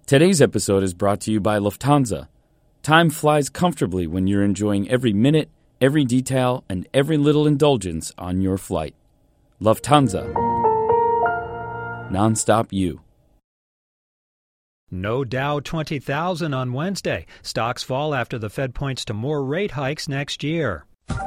Today's episode is brought to you by Lufthansa. Time flies comfortably when you're enjoying every minute, every detail, and every little indulgence on your flight. Lufthansa. Nonstop you. No Dow 20,000 on Wednesday. Stocks fall after the Fed points to more rate hikes next year.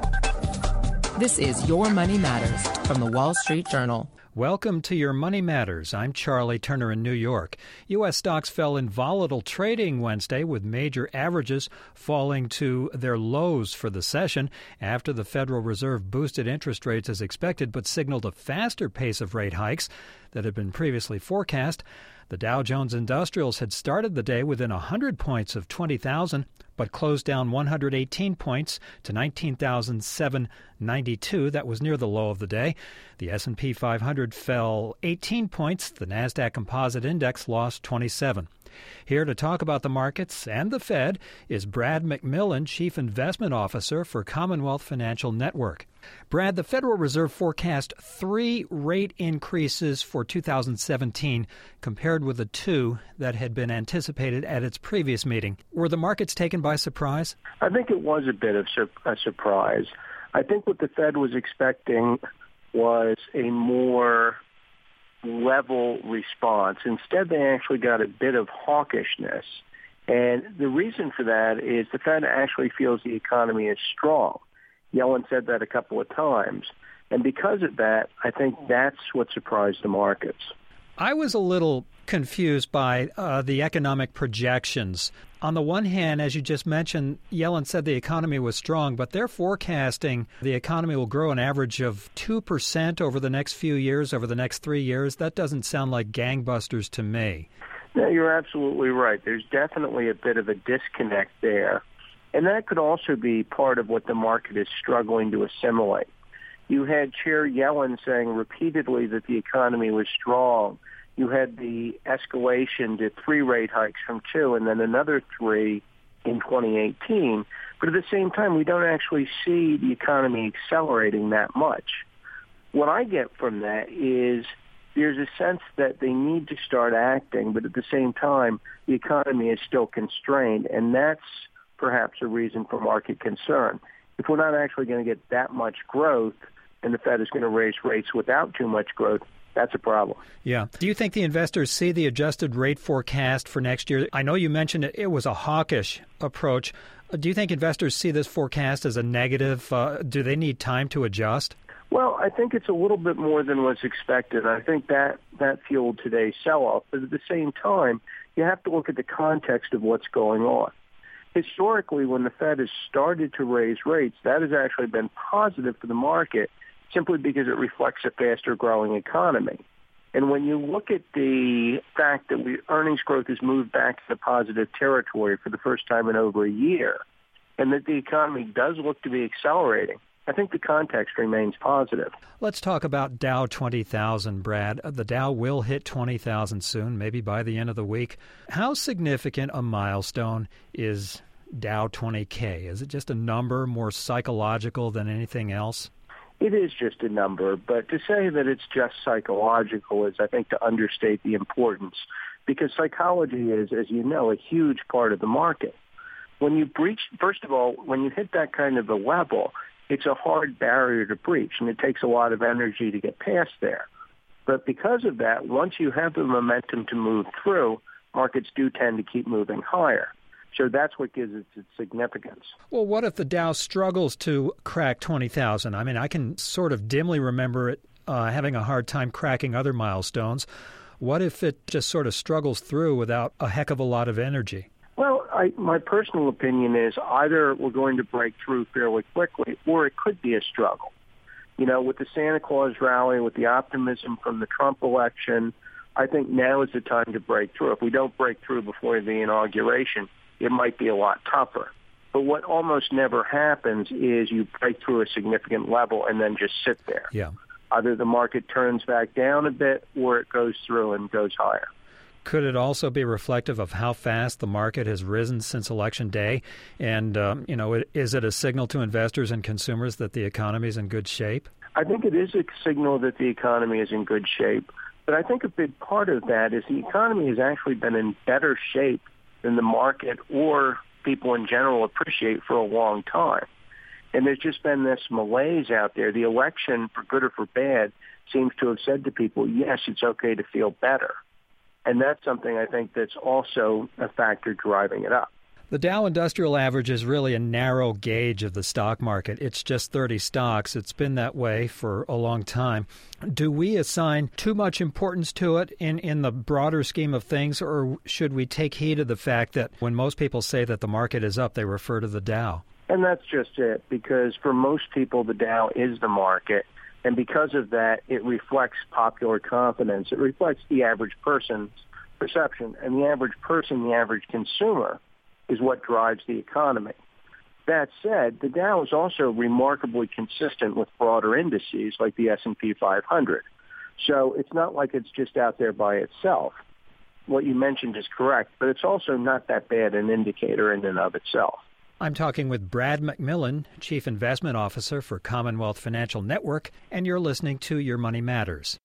This is Your Money Matters from the Wall Street Journal. Welcome to Your Money Matters. I'm Charlie Turner in New York. U.S. stocks fell in volatile trading Wednesday, with major averages falling to their lows for the session after the Federal Reserve boosted interest rates as expected but signaled a faster pace of rate hikes that had been previously forecast. The Dow Jones Industrials had started the day within 100 points of 20,000, but closed down 118 points to 19,792. That was near the low of the day. The S&P 500 fell 18 points. The Nasdaq Composite Index lost 27. Here to talk about the markets and the Fed is Brad McMillan, Chief Investment Officer for Commonwealth Financial Network. Brad, the Federal Reserve forecast 3 rate increases for 2017 compared with the 2 that had been anticipated at its previous meeting. Were the markets taken by surprise? I think it was a bit of a surprise. I think what the Fed was expecting was a more level response. Instead, they actually got a bit of hawkishness. And the reason for that is the Fed actually feels the economy is strong. Yellen said that a couple of times. And because of that, I think that's what surprised the markets. I was a little confused by the economic projections. On the one hand, as you just mentioned, Yellen said the economy was strong, but they're forecasting the economy will grow an average of 2% over the next few years, over the next 3 years. That doesn't sound like gangbusters to me. No, you're absolutely right. There's definitely a bit of a disconnect there. And that could also be part of what the market is struggling to assimilate. You had Chair Yellen saying repeatedly that the economy was strong. You had the escalation to 3 rate hikes from 2 and then another 3 in 2018. But at the same time, we don't actually see the economy accelerating that much. What I get from that is there's a sense that they need to start acting, but at the same time, the economy is still constrained, and that's perhaps a reason for market concern. If we're not actually going to get that much growth and the Fed is going to raise rates without too much growth, that's a problem. Yeah. Do you think the investors see the adjusted rate forecast for next year? I know you mentioned it was a hawkish approach. Do you think investors see this forecast as a negative? Do they need time to adjust? Well, I think it's a little bit more than was expected. I think that fueled today's sell-off. But at the same time, you have to look at the context of what's going on. Historically, when the Fed has started to raise rates, that has actually been positive for the market simply because it reflects a faster-growing economy. And when you look at the fact that earnings growth has moved back to the positive territory for the first time in over a year, and that the economy does look to be accelerating, I think the context remains positive. Let's talk about Dow 20,000, Brad. The Dow will hit 20,000 soon, maybe by the end of the week. How significant a milestone is Dow 20K? Is it just a number, more psychological than anything else? It is just a number, but to say that it's just psychological is, I think, to understate the importance, because psychology is, as you know, a huge part of the market. When you breach, first of all, when you hit that kind of a level, it's a hard barrier to breach, and it takes a lot of energy to get past there. But because of that, once you have the momentum to move through, markets do tend to keep moving higher. So that's what gives it its significance. Well, what if the Dow struggles to crack 20,000? I mean, I can sort of dimly remember it having a hard time cracking other milestones. What if it just sort of struggles through without a heck of a lot of energy? Well, my personal opinion is either we're going to break through fairly quickly, or it could be a struggle. You know, with the Santa Claus rally, with the optimism from the Trump election, I think now is the time to break through. If we don't break through before the inauguration, it might be a lot tougher. But what almost never happens is you break through a significant level and then just sit there. Yeah. Either the market turns back down a bit or it goes through and goes higher. Could it also be reflective of how fast the market has risen since Election Day? And, is it a signal to investors and consumers that the economy is in good shape? I think it is a signal that the economy is in good shape. But I think a big part of that is the economy has actually been in better shape than the market or people in general appreciate for a long time. And there's just been this malaise out there. The election, for good or for bad, seems to have said to people, yes, it's okay to feel better. And that's something I think that's also a factor driving it up. The Dow Industrial Average is really a narrow gauge of the stock market. It's just 30 stocks. It's been that way for a long time. Do we assign too much importance to it in the broader scheme of things, or should we take heed of the fact that when most people say that the market is up, they refer to the Dow? And that's just it, because for most people, the Dow is the market. And because of that, it reflects popular confidence. It reflects the average person's perception. And the average person, the average consumer, is what drives the economy. That said, the Dow is also remarkably consistent with broader indices like the S&P 500. So it's not like it's just out there by itself. What you mentioned is correct, but it's also not that bad an indicator in and of itself. I'm talking with Brad McMillan, Chief Investment Officer for Commonwealth Financial Network, and you're listening to Your Money Matters.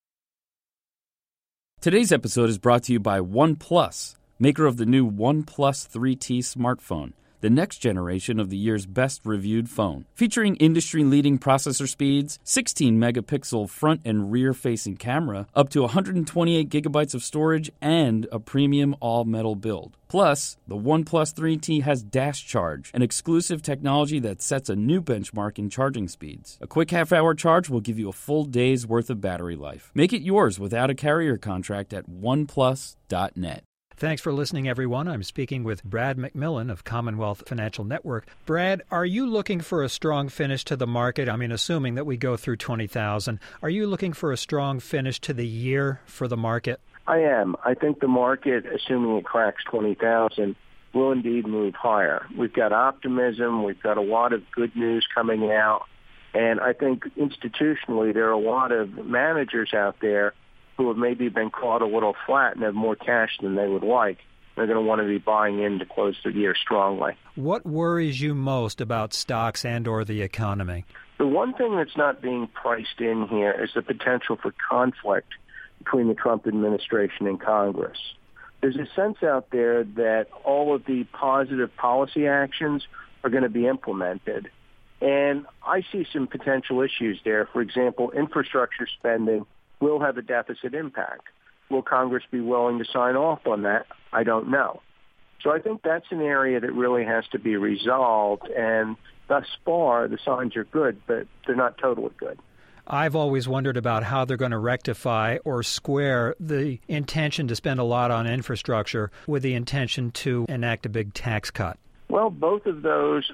Today's episode is brought to you by OnePlus, maker of the new OnePlus 3T smartphone, the next generation of the year's best-reviewed phone. Featuring industry-leading processor speeds, 16-megapixel front and rear-facing camera, up to 128 gigabytes of storage, and a premium all-metal build. Plus, the OnePlus 3T has Dash Charge, an exclusive technology that sets a new benchmark in charging speeds. A quick half-hour charge will give you a full day's worth of battery life. Make it yours without a carrier contract at oneplus.net. Thanks for listening, everyone. I'm speaking with Brad McMillan of Commonwealth Financial Network. Brad, are you looking for a strong finish to the market? I mean, assuming that we go through 20,000, are you looking for a strong finish to the year for the market? I am. I think the market, assuming it cracks 20,000, will indeed move higher. We've got optimism. We've got a lot of good news coming out. And I think institutionally there are a lot of managers out there who have maybe been caught a little flat and have more cash than they would like. They're going to want to be buying in to close the year strongly. What worries you most about stocks and or the economy? The one thing that's not being priced in here is the potential for conflict between the Trump administration and Congress. There's a sense out there that all of the positive policy actions are going to be implemented. And I see some potential issues there. For example, infrastructure spending will have a deficit impact. Will Congress be willing to sign off on that? I don't know. So I think that's an area that really has to be resolved, and thus far the signs are good, but they're not totally good. I've always wondered about how they're going to rectify or square the intention to spend a lot on infrastructure with the intention to enact a big tax cut. Well, both of those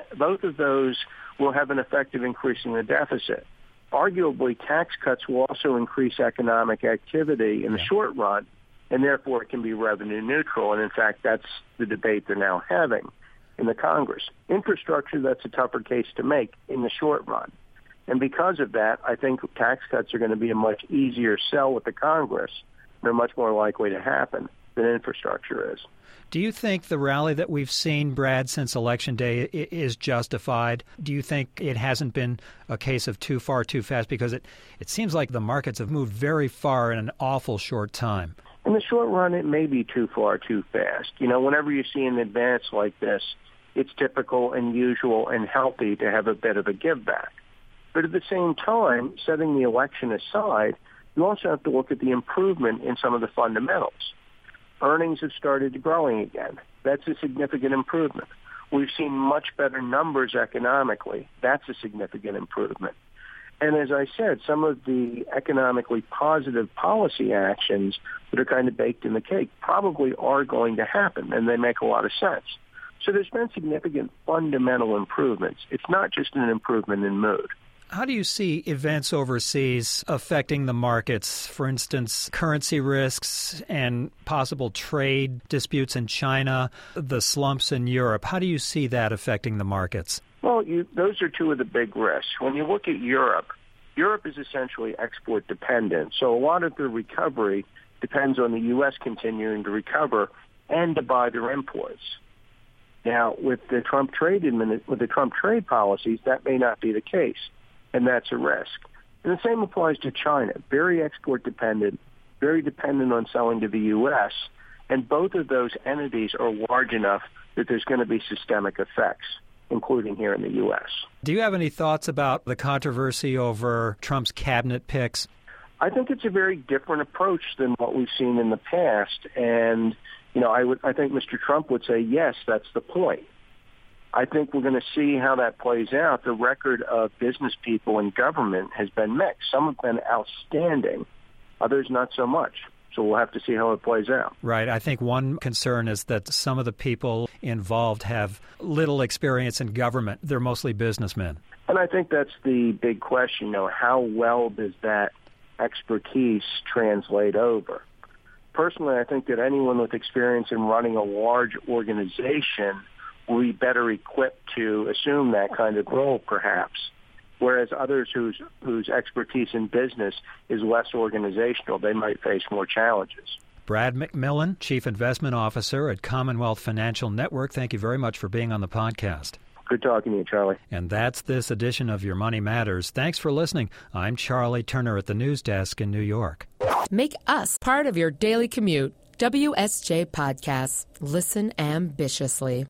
will have an effect of increasing the deficit. Arguably, tax cuts will also increase economic activity in the short run, and therefore it can be revenue neutral. And in fact, that's the debate they're now having in the Congress. Infrastructure, that's a tougher case to make in the short run. And because of that, I think tax cuts are going to be a much easier sell with the Congress. They're much more likely to happen than infrastructure is. Do you think the rally that we've seen, Brad, since Election Day is justified? Do you think it hasn't been a case of too far, too fast? Because it seems like the markets have moved very far in an awful short time. In the short run, it may be too far, too fast. You know, whenever you see an advance like this, it's typical and usual and healthy to have a bit of a give back. But at the same time, setting the election aside, you also have to look at the improvement in some of the fundamentals. Earnings have started growing again. That's a significant improvement. We've seen much better numbers economically. That's a significant improvement. And as I said, some of the economically positive policy actions that are kind of baked in the cake probably are going to happen, and they make a lot of sense. So there's been significant fundamental improvements. It's not just an improvement in mood. How do you see events overseas affecting the markets? For instance, currency risks and possible trade disputes in China, the slumps in Europe. How do you see that affecting the markets? Well, those are two of the big risks. When you look at Europe, Europe is essentially export dependent. So a lot of the recovery depends on the U.S. continuing to recover and to buy their imports. Now, with the Trump trade policies, that may not be the case. And that's a risk. And the same applies to China, very export dependent, very dependent on selling to the U.S., and both of those entities are large enough that there's going to be systemic effects, including here in the U.S. Do you have any thoughts about the controversy over Trump's cabinet picks? I think it's a very different approach than what we've seen in the past, and I think Mr. Trump would say, yes, that's the point. I think we're going to see how that plays out. The record of business people in government has been mixed. Some have been outstanding, others not so much. So we'll have to see how it plays out. Right. I think one concern is that some of the people involved have little experience in government. They're mostly businessmen. And I think that's the big question. How well does that expertise translate over? Personally, I think that anyone with experience in running a large organization will be better equipped to assume that kind of role, perhaps, whereas others whose expertise in business is less organizational, they might face more challenges. Brad McMillan, Chief Investment Officer at Commonwealth Financial Network, thank you very much for being on the podcast. Good talking to you, Charlie. And that's this edition of Your Money Matters. Thanks for listening. I'm Charlie Turner at the News Desk in New York. Make us part of your daily commute. WSJ Podcasts. Listen ambitiously.